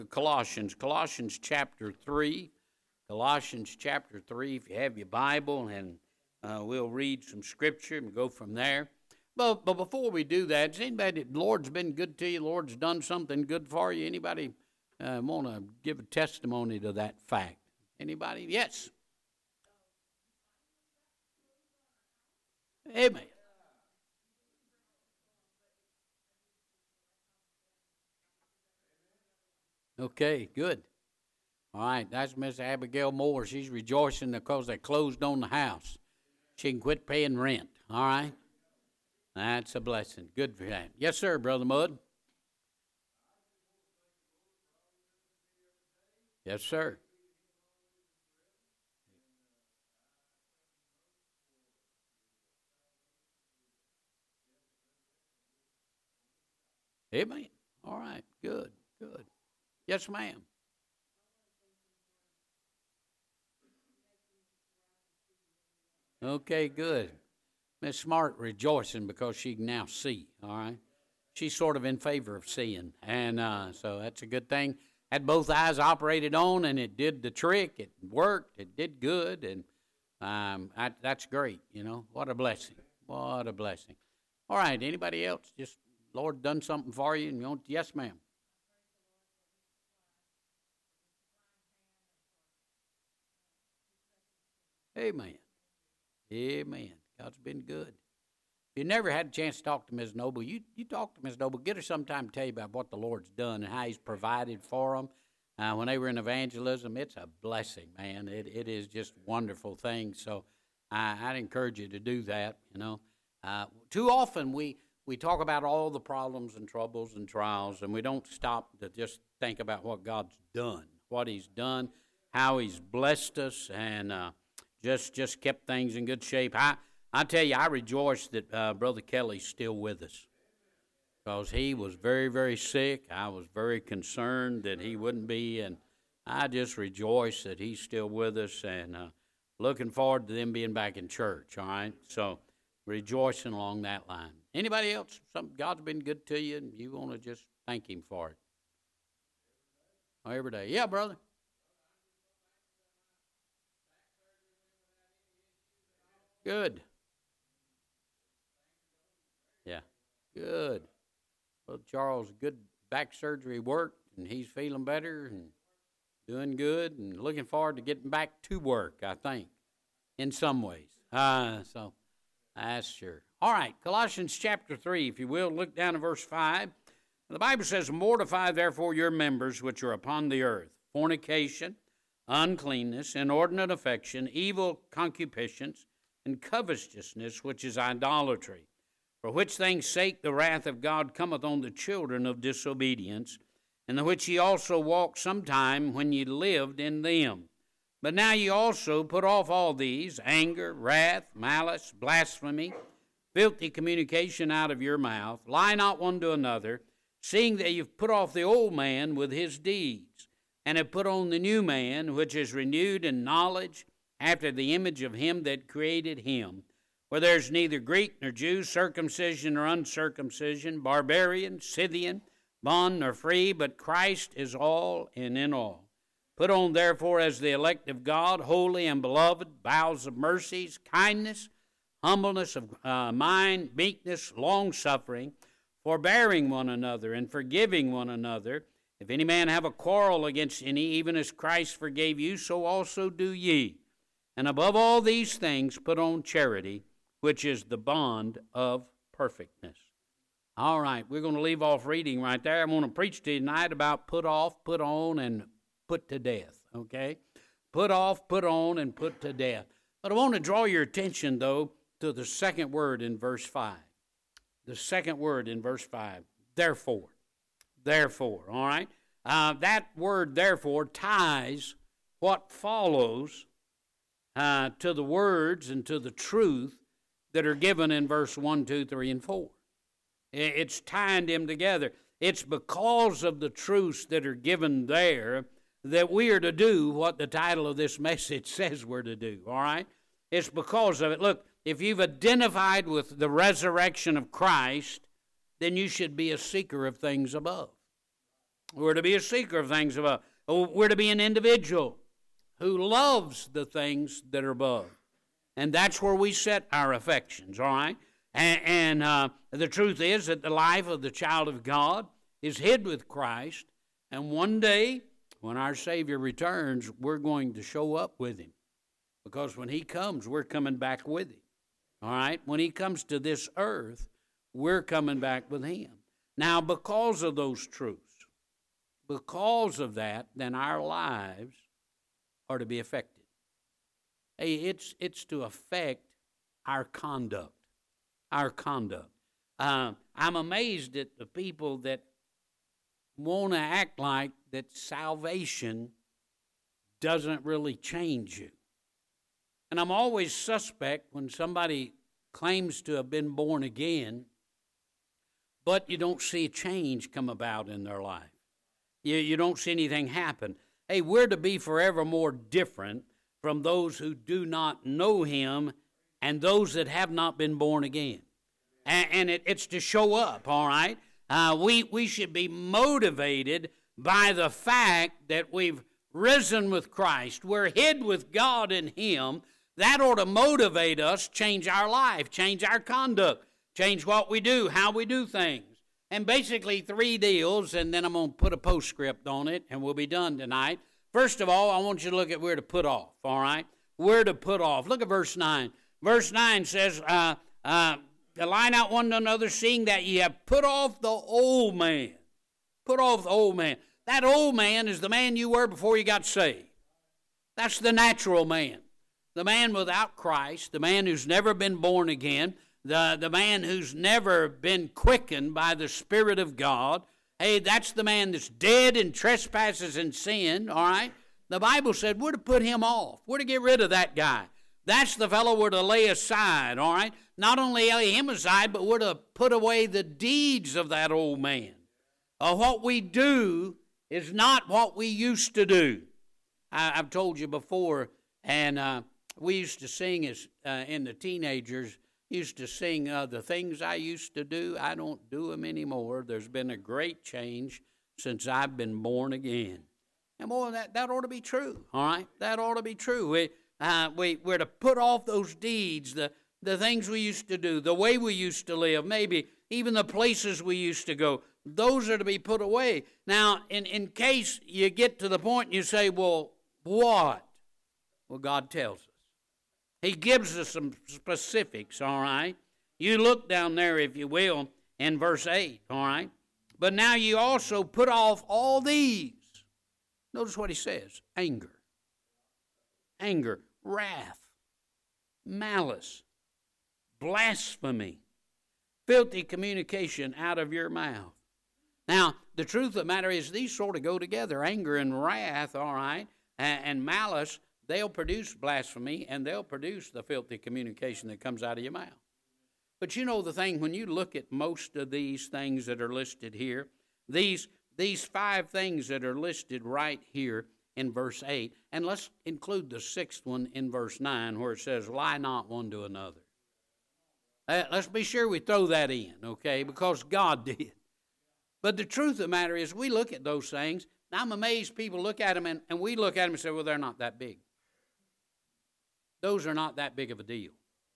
Colossians chapter 3. Colossians chapter 3, if you have your Bible, and we'll read some scripture and go from there. But before we do that, does anybody, the Lord's been good to you, the Lord's done something good for you? Anybody want to give a testimony to that fact? Anybody? Yes. Amen. Okay, good. All right, that's Miss Abigail Moore. She's rejoicing because they closed on the house. She can quit paying rent. All right? That's a blessing. Good for that. Yes, sir, Brother Mudd. Yes, sir. Amen. All right, good, good. Yes, ma'am. Okay, good. Miss Smart rejoicing because she can now see, all right? She's sort of in favor of seeing, and so that's a good thing. Had both eyes operated on, and it did the trick. It worked. It did good, and that's great, you know. What a blessing. What a blessing. All right, anybody else? Just, Lord done something for you, and you want, yes, ma'am. Amen. Amen. God's been good. If you never had a chance to talk to Ms. Noble, you talk to Ms. Noble. Get her sometime to tell you about what the Lord's done and how He's provided for them. When they were in evangelism, it's a blessing, man. It is just a wonderful thing. So I'd encourage you to do that, you know. Too often we talk about all the problems and troubles and trials, and we don't stop to just think about what God's done, what He's done, how He's blessed us, and just kept things in good shape. I tell you, I rejoice that Brother Kelly's still with us because he was very, very sick. I was very concerned that he wouldn't be, and I just rejoice that he's still with us and looking forward to them being back in church, all right? So rejoicing along that line. Anybody else? God's been good to you, and you want to just thank Him for it? Every day. Yeah, brother. Good. Yeah, good. Well, Charles, good back surgery worked, and he's feeling better and doing good and looking forward to getting back to work, I think, in some ways. So that's sure. All right, Colossians chapter 3, if you will, look down at verse 5. The Bible says, mortify therefore your members which are upon the earth, fornication, uncleanness, inordinate affection, evil concupiscence, and covetousness, which is idolatry. For which things' sake the wrath of God cometh on the children of disobedience, in the which ye also walked sometime when ye lived in them. But now ye also put off all these, anger, wrath, malice, blasphemy, filthy communication out of your mouth. Lie not one to another, seeing that you've put off the old man with his deeds, and have put on the new man, which is renewed in knowledge, after the image of him that created him, where there's neither Greek nor Jew, circumcision nor uncircumcision, barbarian, Scythian, bond nor free, but Christ is all and in all. Put on therefore as the elect of God, holy and beloved, bowels of mercies, kindness, humbleness of mind, meekness, long-suffering, forbearing one another, and forgiving one another. If any man have a quarrel against any, even as Christ forgave you, so also do ye. And above all these things put on charity, which is the bond of perfectness. All right, we're going to leave off reading right there. I'm going to preach to you tonight about put off, put on, and put to death, okay? Put off, put on, and put to death. But I want to draw your attention, though, to the second word in verse 5. The second word in verse 5, therefore. Therefore, all right? That word, therefore, ties what follows to the words and to the truth that are given in verse 1, 2, 3, and 4. It's tying them together. It's because of the truths that are given there that we are to do what the title of this message says we're to do, all right? It's because of it. Look, if you've identified with the resurrection of Christ, then you should be a seeker of things above. We're to be a seeker of things above. We're to be an individual who loves the things that are above. And that's where we set our affections, all right? And the truth is that the life of the child of God is hid with Christ. And one day, when our Savior returns, we're going to show up with him. Because when he comes, we're coming back with him. All right? When he comes to this earth, we're coming back with him. Now, because of those truths, because of that, then our lives are to be affected. Hey, it's to affect our conduct. Our conduct. I'm amazed at the people that want to act like that salvation doesn't really change you. And I'm always suspect when somebody claims to have been born again, but you don't see a change come about in their life. You don't see anything happen. Hey, we're to be forevermore different from those who do not know him and those that have not been born again. And it's to show up, all right? We should be motivated by the fact that we've risen with Christ. We're hid with God in him. That ought to motivate us, change our life, change our conduct, change what we do, how we do things. And basically 3 deals, and then I'm going to put a postscript on it, and we'll be done tonight. First of all, I want you to look at where to put off, all right? Where to put off. Look at verse 9. Verse 9 says, line out one to another, seeing that ye have put off the old man. Put off the old man. That old man is the man you were before you got saved. That's the natural man. The man without Christ, the man who's never been born again, the man who's never been quickened by the Spirit of God. Hey, that's the man that's dead in trespasses and sin, all right? The Bible said we're to put him off. We're to get rid of that guy. That's the fellow we're to lay aside, all right? Not only lay him aside, but we're to put away the deeds of that old man. What we do is not what we used to do. I've told you before, and we used to sing as in the teenagers, used to sing the things I used to do, I don't do them anymore. There's been a great change since I've been born again. And boy, that ought to be true, all right? That ought to be true. We're to put off those deeds, the things we used to do, the way we used to live, maybe even the places we used to go. Those are to be put away. Now, in case you get to the point and you say, well, what? Well, God tells us. He gives us some specifics, all right? You look down there, if you will, in verse 8, all right? But now you also put off all these. Notice what he says. Anger, wrath, malice, blasphemy, filthy communication out of your mouth. Now, the truth of the matter is these sort of go together. Anger and wrath, all right, and malice, they'll produce blasphemy, and they'll produce the filthy communication that comes out of your mouth. But you know the thing, when you look at most of these things that are listed here, these 5 things that are listed right here in verse 8, and let's include the 6th one in verse 9 where it says, lie not one to another. Let's be sure we throw that in, okay, because God did. But the truth of the matter is we look at those things, and I'm amazed people look at them, and we look at them and say, well, they're not that big. Those are not that big of a deal.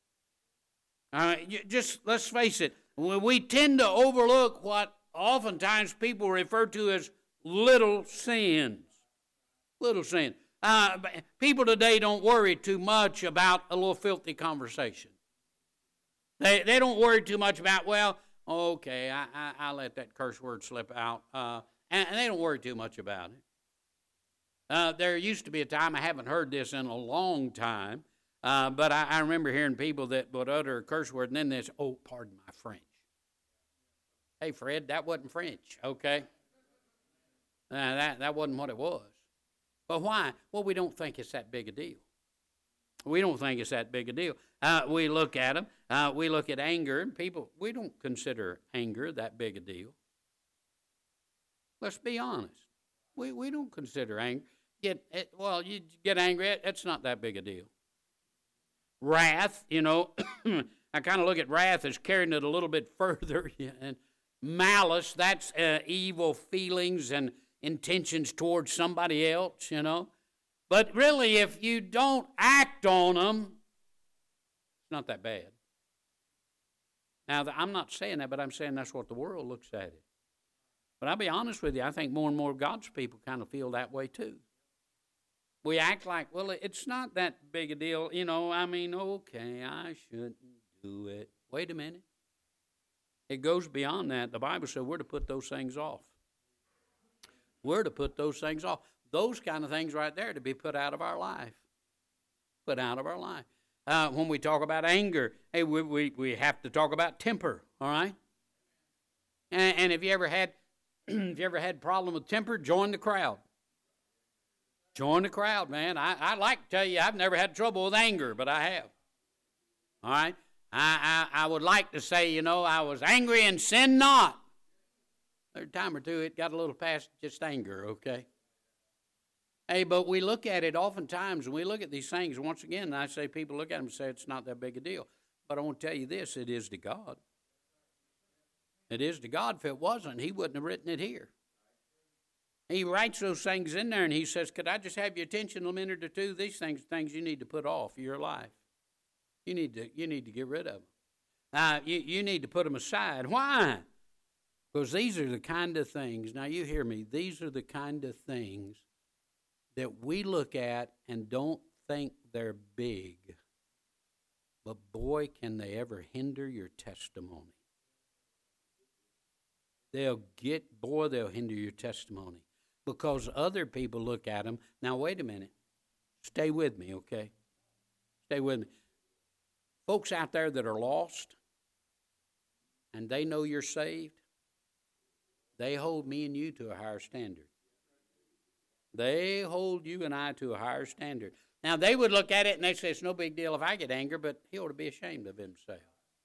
Just let's face it, we tend to overlook what oftentimes people refer to as little sins. Little sin. People today don't worry too much about a little filthy conversation. They don't worry too much about, well, okay, I let that curse word slip out. And they don't worry too much about it. There used to be a time, I haven't heard this in a long time, but I remember hearing people that would utter a curse word and then they say, oh, pardon my French. Hey, Fred, that wasn't French, okay? That wasn't what it was. But why? Well, we don't think it's that big a deal. We don't think it's that big a deal. We look at them. We look at anger, and people, we don't consider anger that big a deal. Let's be honest. We don't consider anger. You get angry, it's not that big a deal. Wrath, I kind of look at wrath as carrying it a little bit further. And malice, that's evil feelings and intentions towards somebody else, you know. But really, if you don't act on them, it's not that bad. Now, I'm not saying that, but I'm saying that's what the world looks at it. But I'll be honest with you, I think more and more God's people kind of feel that way too. We act like, well, it's not that big a deal, you know, I mean, okay, I shouldn't do it. Wait a minute. It goes beyond that. The Bible says we're to put those things off. We're to put those things off. Those kind of things right there to be put out of our life. Put out of our life. When we talk about anger, hey, we have to talk about temper, all right? And if you ever had problem with temper, join the crowd. Join the crowd, man. I like to tell you I've never had trouble with anger, but I have. All right? I would like to say, you know, I was angry and sinned not. There's a time or two it got a little past just anger, okay? Hey, but we look at it oftentimes, and we look at these things, once again, I say people look at them and say it's not that big a deal. But I want to tell you this, it is to God. It is to God. If it wasn't, he wouldn't have written it here. He writes those things in there, and he says, could I just have your attention a minute or two? These things you need to put off your life. You need to get rid of them. You need to put them aside. Why? Because these are the kind of things, now you hear me, these are the kind of things that we look at and don't think they're big. But boy, can they ever hinder your testimony. They'll hinder your testimony. Because other people look at them. Now, wait a minute. Stay with me, okay? Stay with me. Folks out there that are lost, and they know you're saved, they hold me and you to a higher standard. They hold you and I to a higher standard. Now, they would look at it and they say, it's no big deal if I get angry, but he ought to be ashamed of himself.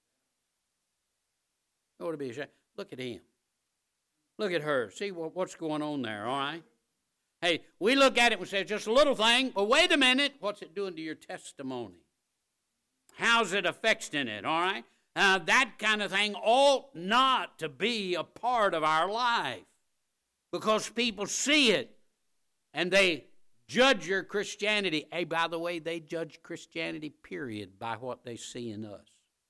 He ought to be ashamed. Look at him. Look at her. See what's going on there, all right? Hey, we look at it and say, just a little thing. Well, wait a minute. What's it doing to your testimony? How's it affecting it, all right? That kind of thing ought not to be a part of our life because people see it and they judge your Christianity. Hey, by the way, they judge Christianity, period, by what they see in us.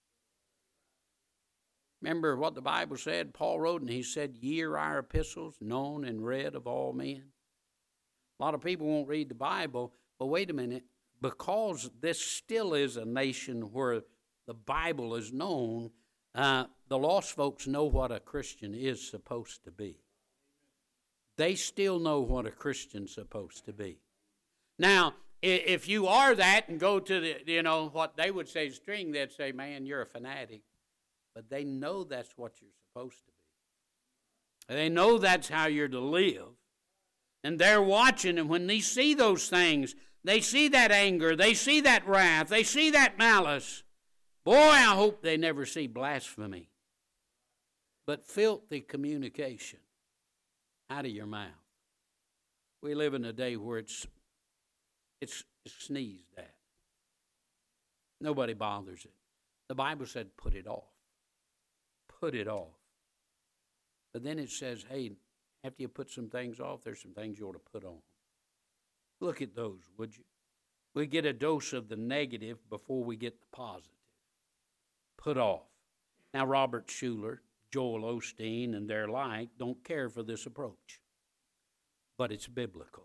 Remember what the Bible said? Paul wrote, and he said, ye are our epistles, known and read of all men. A lot of people won't read the Bible, but wait a minute. Because this still is a nation where the Bible is known, the lost folks know what a Christian is supposed to be. They still know what a Christian's supposed to be. Now, if you are that and go to the, what they would say string, they'd say, man, you're a fanatic. But they know that's what you're supposed to be. They know that's how you're to live. And they're watching, and when they see those things, they see that anger, they see that wrath, they see that malice. Boy, I hope they never see blasphemy, but filthy communication out of your mouth. We live in a day where it's sneezed at. Nobody bothers it. The Bible said, put it off. Put it off. But then it says, hey, after you put some things off, there's some things you ought to put on. Look at those, would you? We get a dose of the negative before we get the positive. Put off. Now, Robert Schuller, Joel Osteen, and their like don't care for this approach. But it's biblical.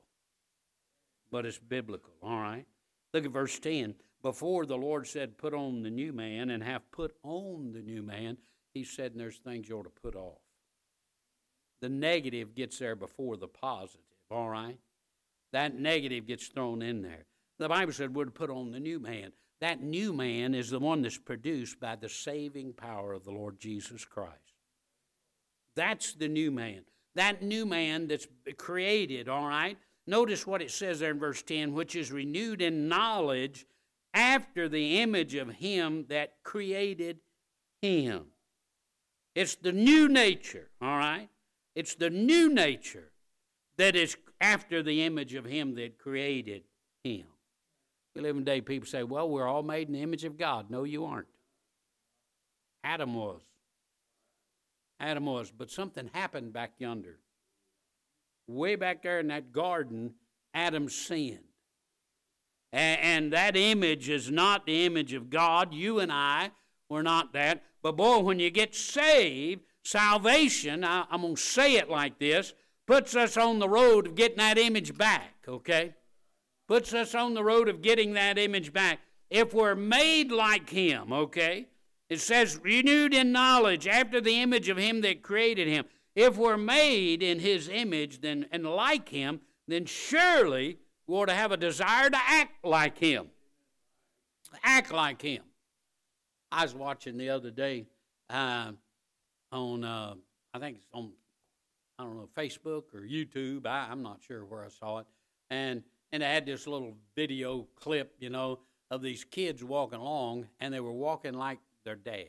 All right? Look at verse 10. Before the Lord said, put on the new man, and have put on the new man, he said, and there's things you ought to put off. The negative gets there before the positive, all right? That negative gets thrown in there. The Bible said we're to put on the new man. That new man is the one that's produced by the saving power of the Lord Jesus Christ. That's the new man. That new man that's created, all right? Notice what it says there in verse 10, which is renewed in knowledge after the image of him that created him. It's the new nature, all right? It's the new nature that is after the image of him that created him. We live in a day people say, well, we're all made in the image of God. No, you aren't. Adam was. But something happened back yonder. way back there in that garden, Adam sinned. And that image is not the image of God. You and I were not that. But boy, when you get saved, salvation, I'm going to say it like this, puts us on the road of getting that image back, okay? Puts us on the road of getting that image back. If we're made like Him, okay? It says, renewed in knowledge after the image of Him that created Him. If we're made in His image and like Him, then surely we ought to have a desire to act like Him. Act like Him. I was watching the other day on, I think it's on, I don't know, Facebook or YouTube. I'm not sure where I saw it. And they had this little video clip, you know, of these kids walking along, and they were walking like their dad.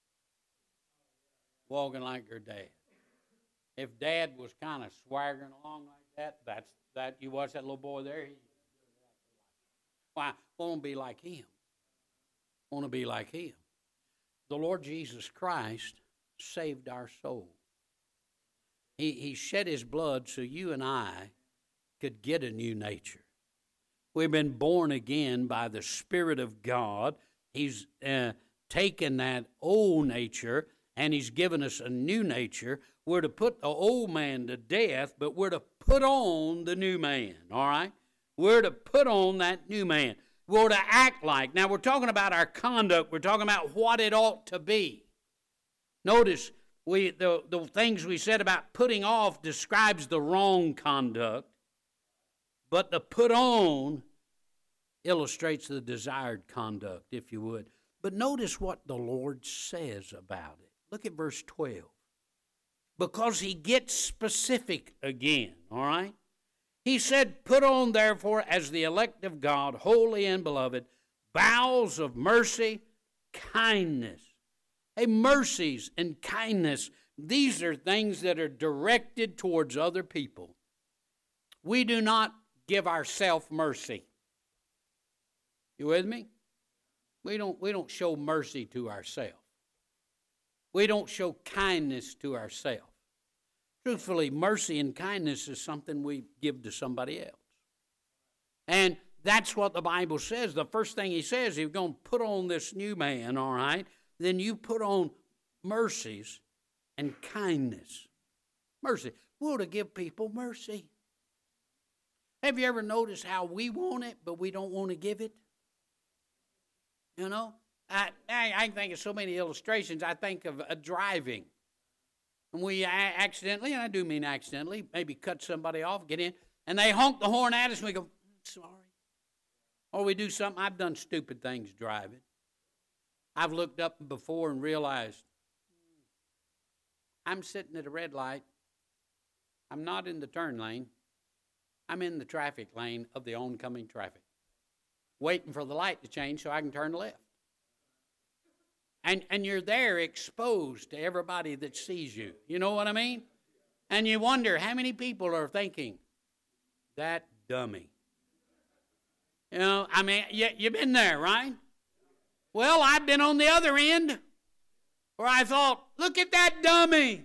Walking like their dad. If Dad was kind of swaggering along like that, you watch that little boy there, why, want to be like him. Want to be like Him. The Lord Jesus Christ saved our soul. He shed His blood so you and I could get a new nature. We've been born again by the Spirit of God. He's taken that old nature and He's given us a new nature. We're to put the old man to death, but we're to put on the new man, all right? We're to put on that new man. We're to act like. Now, we're talking about our conduct. We're talking about what it ought to be. Notice, the things we said about putting off describes the wrong conduct, but the put on illustrates the desired conduct, if you would. But notice what the Lord says about it. Look at verse 12. Because He gets specific again, all right? He said, put on therefore as the elect of God, holy and beloved, bowels of mercy, kindness. Hey, mercies and kindness, these are things that are directed towards other people. We do not give ourselves mercy. You with me? We don't show mercy to ourselves. We don't show kindness to ourselves. Truthfully, mercy and kindness is something we give to somebody else. And that's what the Bible says. The first thing He says, you're going to put on this new man, all right? Then you put on mercies and kindness. Mercy. We ought to give people mercy. Have you ever noticed how we want it, but we don't want to give it? You know? I can think of so many illustrations. I think of driving. And we accidentally, and I do mean accidentally, maybe cut somebody off, get in, and they honk the horn at us, and we go, sorry. Or we do something. I've done stupid things driving. I've looked up before and realized I'm sitting at a red light. I'm not in the turn lane. I'm in the traffic lane of the oncoming traffic, waiting for the light to change so I can turn left. And you're there exposed to everybody that sees you. You know what I mean? And you wonder how many people are thinking, that dummy. You know, I mean, you've been there, right? Well, I've been on the other end where I thought, look at that dummy.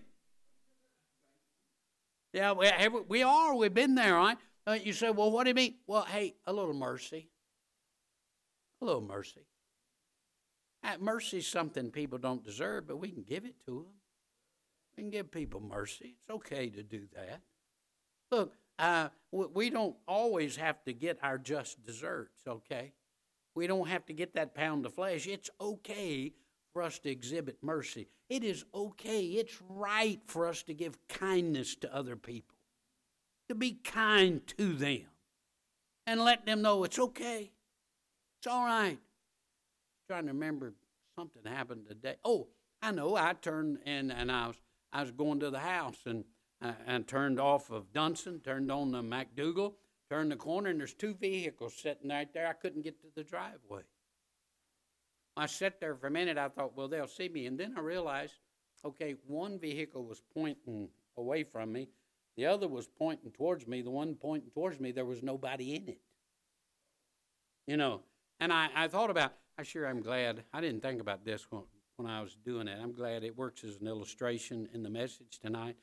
Yeah, we've been there, right? You say, well, what do you mean? Well, hey, a little mercy. A little mercy. Mercy is something people don't deserve, but we can give it to them. We can give people mercy. It's okay to do that. Look, we don't always have to get our just desserts, okay? We don't have to get that pound of flesh. It's okay for us to exhibit mercy. It is okay. It's right for us to give kindness to other people, to be kind to them, and let them know it's okay. It's all right. Trying to remember something happened today. Oh, I know. I turned in and I was going to the house and turned off of Dunson, turned on the MacDougall, turned the corner, and there's two vehicles sitting right there. I couldn't get to the driveway. I sat there for a minute. I thought, well, they'll see me. And then I realized, okay, one vehicle was pointing away from me. The other was pointing towards me. The one pointing towards me, there was nobody in it. You know, and I thought about, I'm glad. I didn't think about this when I was doing it. I'm glad it works as an illustration in the message tonight.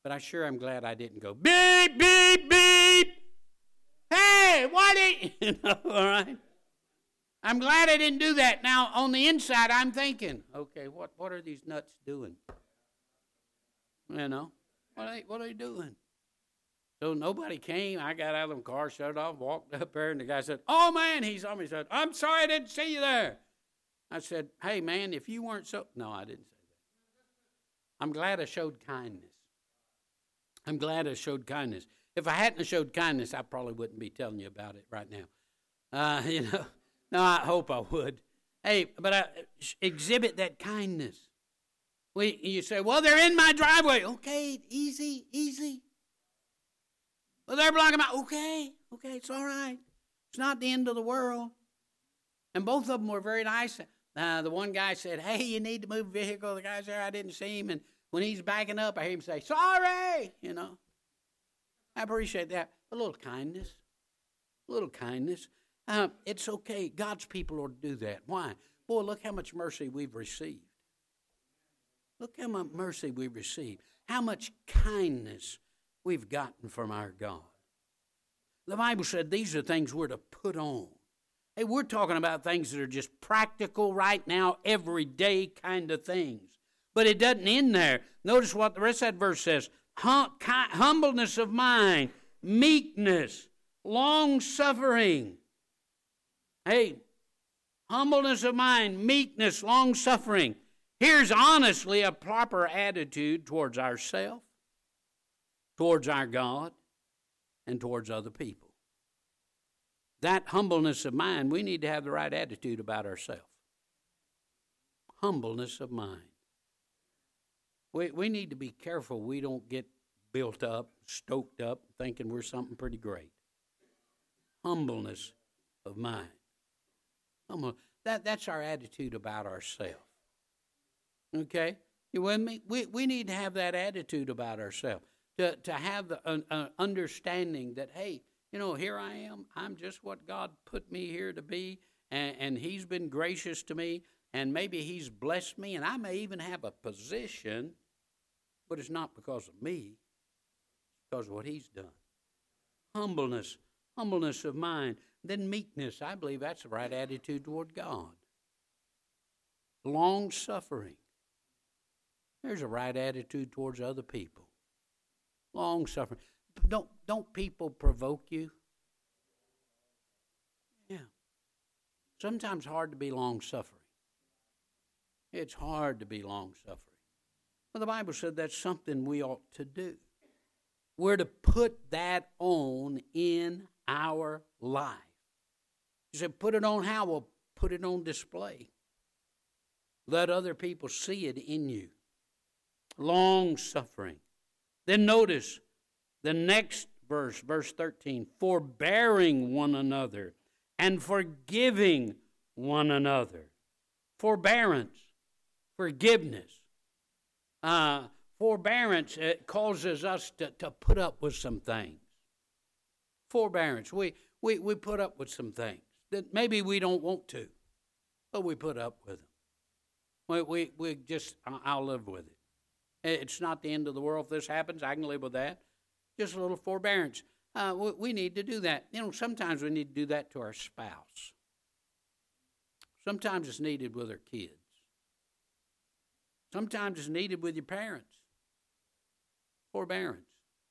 But I sure am glad I didn't go, beep, beep, beep. Hey, what you know, all right? I'm glad I didn't do that. Now, on the inside, I'm thinking, okay, what are these nuts doing? You know, what are they doing? So nobody came. I got out of the car, shut it off, walked up there, and the guy said, oh, man, he saw me. He said, I'm sorry I didn't see you there. I said, hey, man, if you weren't so... No, I didn't say that. I'm glad I showed kindness. I'm glad I showed kindness. If I hadn't showed kindness, I probably wouldn't be telling you about it right now. You know, no, I hope I would. Hey, but I exhibit that kindness. You say, well, they're in my driveway. Okay, easy, easy. Well, they're blocking my... Okay, it's all right. It's not the end of the world. And both of them were very nice. The one guy said, hey, you need to move the vehicle. The guy's there, I didn't see him. And when he's backing up, I hear him say, sorry, you know. I appreciate that. A little kindness. It's okay. God's people ought to do that. Why? Boy, look how much mercy we've received. Look how much mercy we've received. How much kindness we've gotten from our God. The Bible said these are things we're to put on. Hey, we're talking about things that are just practical right now, everyday kind of things. But it doesn't end there. Notice what the rest of that verse says. Humbleness of mind, meekness, long-suffering. Hey, humbleness of mind, meekness, long-suffering. Here's honestly a proper attitude towards ourselves, towards our God, and towards other people. That humbleness of mind, we need to have the right attitude about ourselves. Humbleness of mind. We need to be careful we don't get built up, stoked up, thinking we're something pretty great. Humbleness of mind. That's our attitude about ourselves. Okay? You with me? We need to have that attitude about ourselves. To have the understanding that, hey, you know, here I am. I'm just what God put me here to be, and He's been gracious to me, and maybe He's blessed me, and I may even have a position, but it's not because of me. It's because of what He's done. Humbleness of mind. Then meekness. I believe that's the right attitude toward God. Long-suffering. There's a right attitude towards other people. Long-suffering. Don't people provoke you? Yeah. Sometimes hard to be long-suffering. It's hard to be long-suffering. Well, the Bible said that's something we ought to do. We're to put that on in our life. You said, put it on how? Well, put it on display. Let other people see it in you. Long-suffering. Then notice the next verse, verse 13, forbearing one another and forgiving one another. Forbearance, forgiveness. Forbearance causes us to put up with some things. Forbearance, we put up with some things that maybe we don't want to, but we put up with them. We just, I'll live with it. It's not the end of the world if this happens. I can live with that. Just a little forbearance. We need to do that. You know, sometimes we need to do that to our spouse. Sometimes it's needed with our kids. Sometimes it's needed with your parents. Forbearance.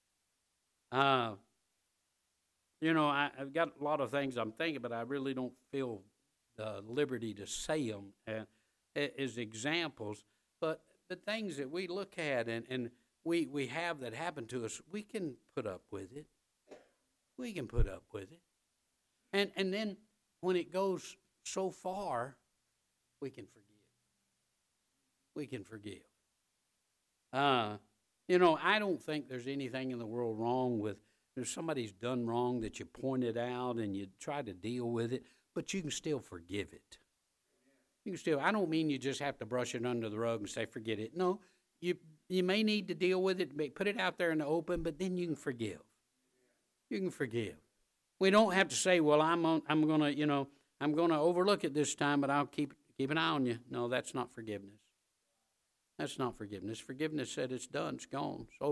You know, I've got a lot of things I'm thinking, but I really don't feel the liberty to say them as examples. But the things that we look at and we have that happen to us, we can put up with it. We can put up with it. And then when it goes so far, we can forgive. We can forgive. You know, I don't think there's anything in the world wrong with if somebody's done wrong that you pointed out and you try to deal with it, but you can still forgive it. You can still. I don't mean you just have to brush it under the rug and say forget it. No, you may need to deal with it, put it out there in the open, but then you can forgive. You can forgive. We don't have to say, well, I'm gonna overlook it this time, but I'll keep an eye on you. No, that's not forgiveness. That's not forgiveness. Forgiveness said it's done, it's gone, it's over.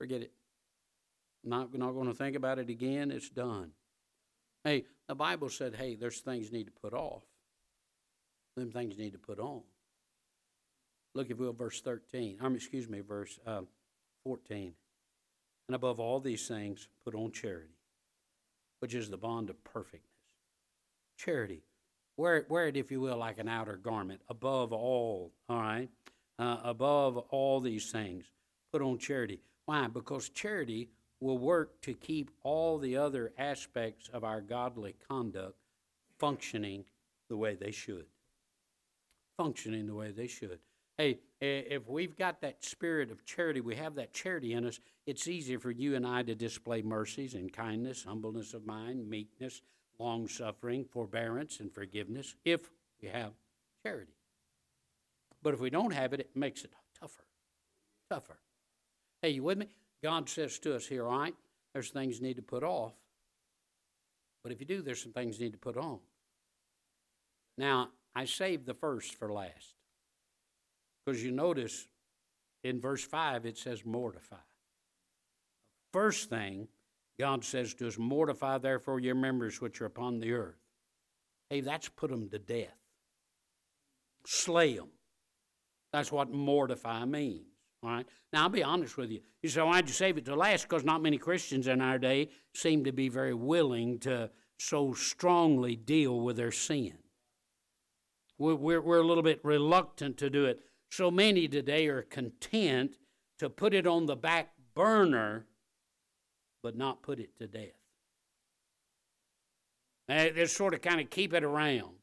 Forget it. Not going to think about it again. It's done. Hey, the Bible said, hey, there's things you need to put off. Them things you need to put on. Look, if you will, verse 13. Verse 14. And above all these things, put on charity, which is the bond of perfectness. Charity. Wear it, if you will, like an outer garment. Above all right? Above all these things, put on charity. Why? Because charity will work to keep all the other aspects of our godly conduct functioning the way they should. Functioning the way they should. Hey, if we've got that spirit of charity, we have that charity in us, it's easier for you and I to display mercies and kindness, humbleness of mind, meekness, long-suffering, forbearance, and forgiveness, if we have charity. But if we don't have it, it makes it tougher. Hey, you with me? God says to us here, all right, there's things you need to put off. But if you do, there's some things you need to put on. Now, I saved the first for last. Because you notice in verse 5, it says mortify. First thing God says to us, mortify therefore your members which are upon the earth. Hey, that's put them to death. Slay them. That's what mortify means. All right. Now, I'll be honest with you. You say, why'd you save it to last? Because not many Christians in our day seem to be very willing to so strongly deal with their sin. We're a little bit reluctant to do it. So many today are content to put it on the back burner, but not put it to death. They sort of kind of keep it around.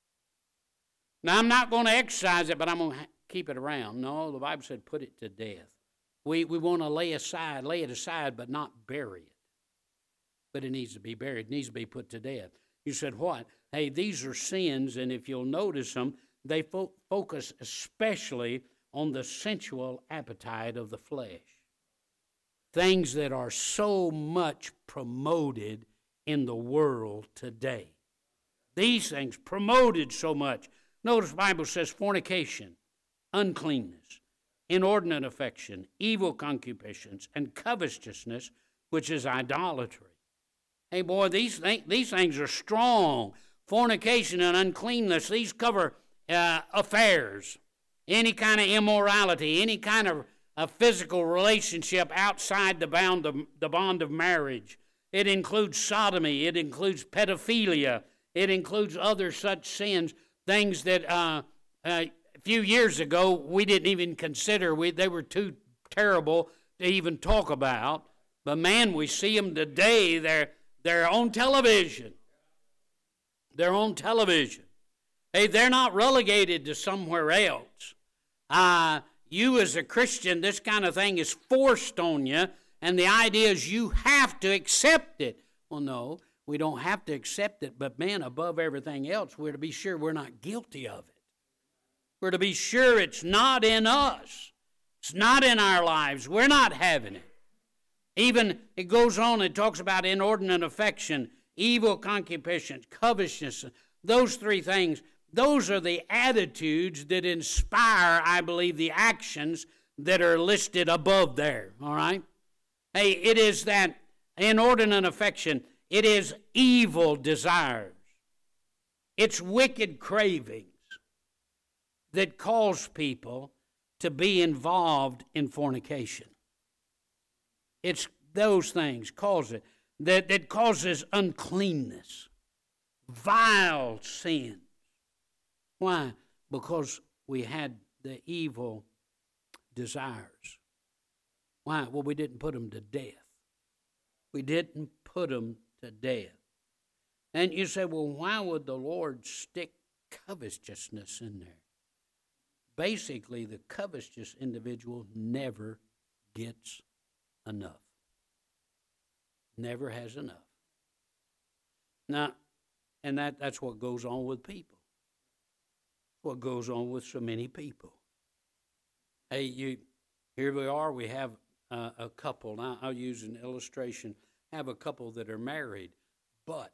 Now, I'm not going to exercise it, but I'm going to keep it around. No, the Bible said put it to death. We want to lay it aside, but not bury it. But it needs to be buried. It needs to be put to death. You said what? Hey, these are sins, and if you'll notice them, they focus especially on the sensual appetite of the flesh. Things that are so much promoted in the world today. These things promoted so much. Notice the Bible says fornication, uncleanness, inordinate affection, evil concupiscence, and covetousness, which is idolatry. Hey, boy, these things are strong. Fornication and uncleanness, these cover affairs, any kind of immorality, any kind of a physical relationship outside the bond of marriage. It includes sodomy. It includes pedophilia. It includes other such sins, things that a few years ago we didn't even consider. They were too terrible to even talk about. But man, we see them today. They're on television. They're on television. Hey, they're not relegated to somewhere else. You as a Christian, this kind of thing is forced on you, and the idea is you have to accept it. Well, no, we don't have to accept it, but man, above everything else, we're to be sure we're not guilty of it. We're to be sure it's not in us. It's not in our lives. We're not having it. Even, it goes on, it talks about inordinate affection, evil concupiscence, covetousness. Those three things, those are the attitudes that inspire, I believe, the actions that are listed above there, all right? Hey, it is that inordinate affection. It is evil desires. It's wicked cravings that cause people to be involved in fornication. It's those things cause it. That causes uncleanness, vile sin. Why? Because we had the evil desires. Why? Well, we didn't put them to death. We didn't put them to death. And you say, well, why would the Lord stick covetousness in there? Basically, the covetous individual never gets enough. Never has enough. Now, and that's what goes on with people. What goes on with so many people. Hey, here we are. We have a couple. Now, I'll use an illustration. Have a couple that are married, but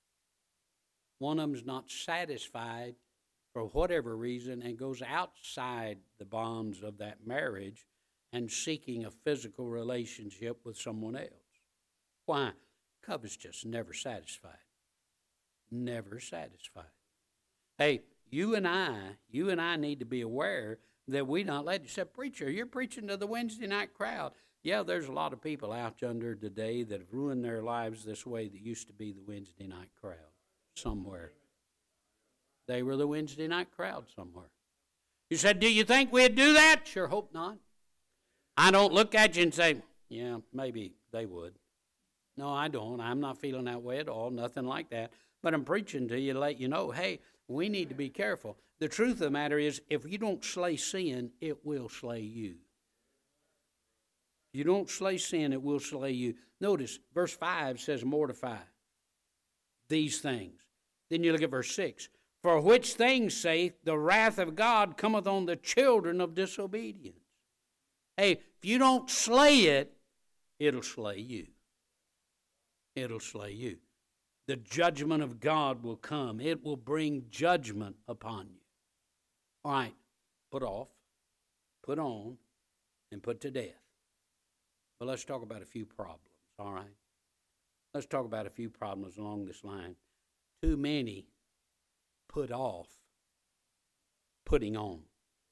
one of them's not satisfied for whatever reason and goes outside the bonds of that marriage and seeking a physical relationship with someone else. Why? Covetousness never satisfied. Never satisfied. Hey, you and I need to be aware that we not let you say, preacher, you're preaching to the Wednesday night crowd. Yeah, there's a lot of people out yonder today that have ruined their lives this way that used to be the Wednesday night crowd somewhere. They were the Wednesday night crowd somewhere. You said, do you think we'd do that? Sure hope not. I don't look at you and say, yeah, maybe they would. No, I don't. I'm not feeling that way at all, nothing like that. But I'm preaching to you to let you know, hey, we need to be careful. The truth of the matter is, if you don't slay sin, it will slay you. If you don't slay sin, it will slay you. Notice, verse 5 says, mortify these things. Then you look at verse 6. For which things saith, the wrath of God cometh on the children of disobedience. Hey, if you don't slay it, it'll slay you. It'll slay you. The judgment of God will come. It will bring judgment upon you. All right, put off, put on, and put to death. But let's talk about a few problems, all right? Let's talk about a few problems along this line. Too many put off putting on.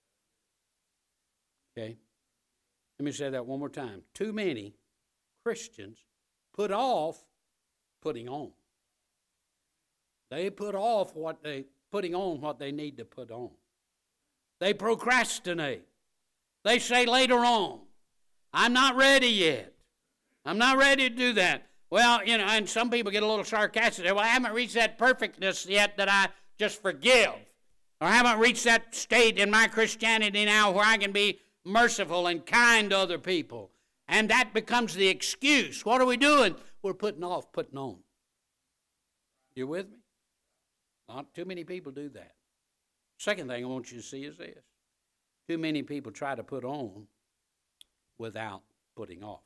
Okay? Let me say that one more time. Too many Christians put off putting on. They put off putting on what they need to put on. They procrastinate. They say later on, I'm not ready yet. I'm not ready to do that. Well, and some people get a little sarcastic. Well, I haven't reached that perfectness yet that I just forgive. Or I haven't reached that state in my Christianity now where I can be merciful and kind to other people. And that becomes the excuse. What are we doing? We're putting off putting on. You with me? Not too many people do that. Second thing I want you to see is this. Too many people try to put on without putting off.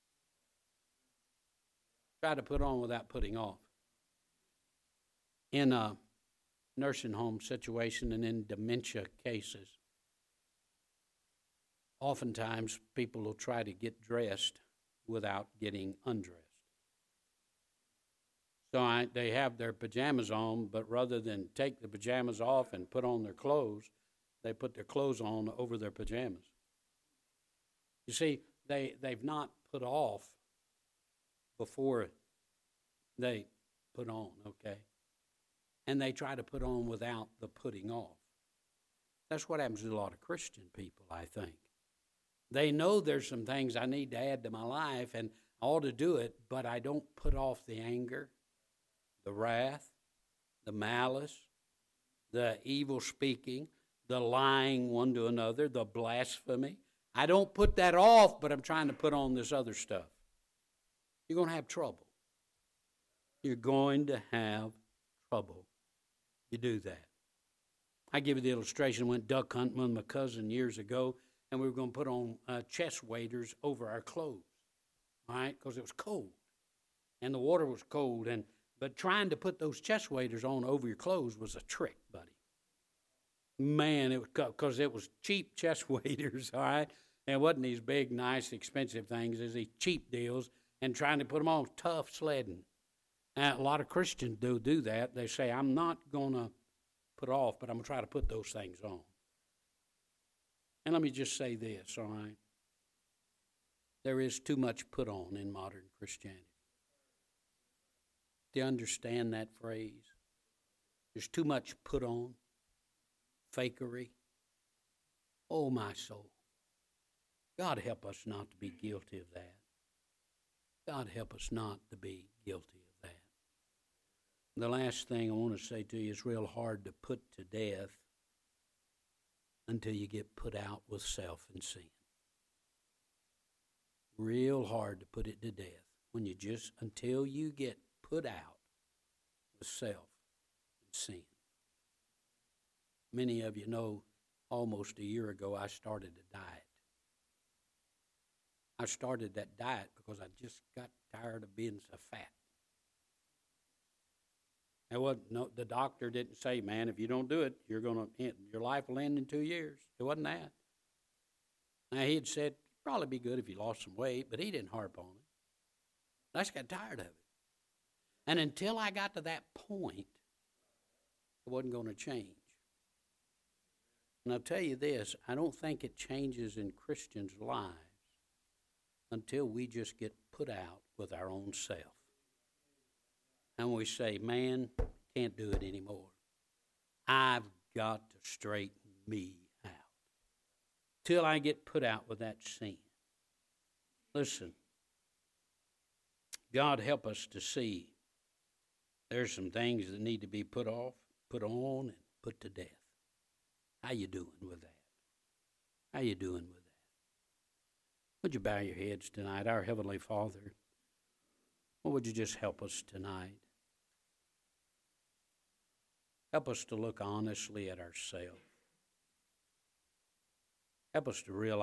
Try to put on without putting off. In a nursing home situation and in dementia cases, oftentimes people will try to get dressed without getting undressed. So they have their pajamas on, but rather than take the pajamas off and put on their clothes, they put their clothes on over their pajamas. You see, they've not put off before they put on, okay? And they try to put on without the putting off. That's what happens to a lot of Christian people, I think. They know there's some things I need to add to my life, and I ought to do it, but I don't put off the anger, the wrath, the malice, the evil speaking, the lying one to another, the blasphemy. I don't put that off, but I'm trying to put on this other stuff. You're going to have trouble. You're going to have trouble. You do that. I give you the illustration. I went duck hunting with my cousin years ago, and we were going to put on chest waders over our clothes, all right, because it was cold, and the water was cold, but trying to put those chest waders on over your clothes was a trick, buddy. Man, it was because it was cheap chest waders, all right, and it wasn't these big, nice, expensive things. It was these cheap deals, and trying to put them on tough sledding. Now, a lot of Christians do that. They say, I'm not going to put off, but I'm going to try to put those things on. And let me just say this, all right? There is too much put on in modern Christianity. Do you understand that phrase? There's too much put on, fakery. Oh, my soul. God help us not to be guilty of that. God help us not to be guilty of that. The last thing I want to say to you is real hard to put to death until you get put out with self and sin. Real hard to put it to death until you get put out with self and sin. Many of you know almost a year ago I started a diet. I started that diet because I just got tired of being so fat. The doctor didn't say, man, if you don't do it, your life will end in 2 years. It wasn't that. Now, he had said, Probably be good if you lost some weight, but he didn't harp on it. I just got tired of it. And until I got to that point, it wasn't going to change. And I'll tell you this, I don't think it changes in Christians' lives until we just get put out with our own self. And we say, man, can't do it anymore. I've got to straighten me out. Till I get put out with that sin. Listen, God help us to see there's some things that need to be put off, put on, and put to death. How you doing with that? How you doing with that? Would you bow your heads tonight? Our Heavenly Father, what would you just help us tonight? Help us to look honestly at ourselves. Help us to realize